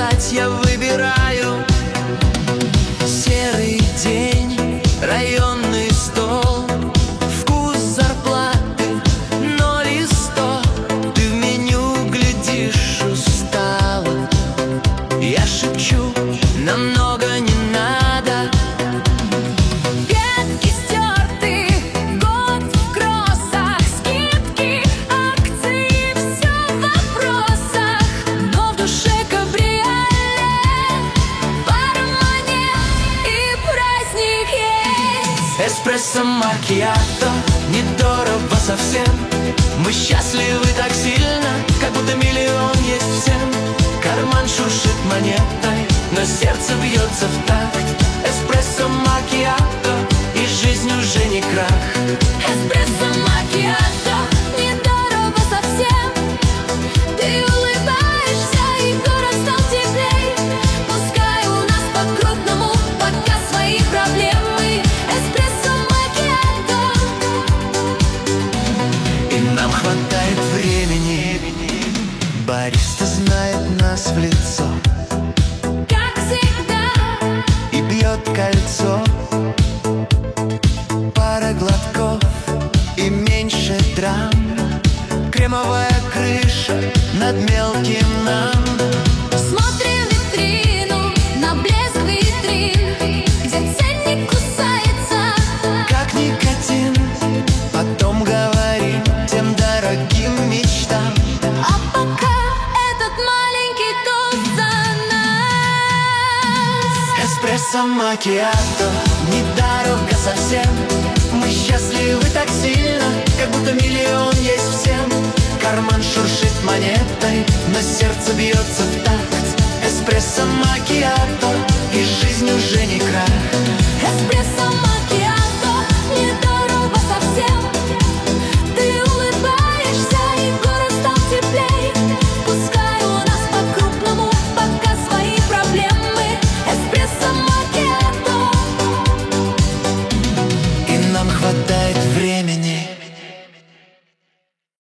сказать я выбираю. Серый день, районный стол, вкус зарплаты 0 и 100. Ты в меню глядишь устало, я шепчу, нам много не надо. Ветки стерты, год в кроссах, скидки, акции, все в вопросах. Но в душе кабриолет, пара монет и праздник есть. Эспрессо макиато, недорого совсем. Мы счастливы так сильно, как будто миллион есть всем. Карман шуршит монетой, но сердце бьется в такт. Эспрессо макиато, и жизнь уже не крах. Эспрессо макиато, недорого совсем. Ты улыбаешься, и город стал теплей. Пускай у нас по-крупному пока свои проблемы. Эспрессо макиато, и нам хватает времени. Бариста знает нас в лицо, как всегда, и бьет кольцо. Пара глотков и меньше драм. Кремовая крыша над мелким нам. смотрим витрину, на блеск витрин, где ценник кусается. Как никотин, потом говорим тем дорогим мечтам. А пока этот маленький тост за нас. Эспрессо макиато, недорого совсем. Мы счастливы так сильно, как будто миллион есть всем. Карман шуршит монетой, но сердце бьется в такт. Эспрессо макиато, и жизнь уже не крах. Эспрессо макиато.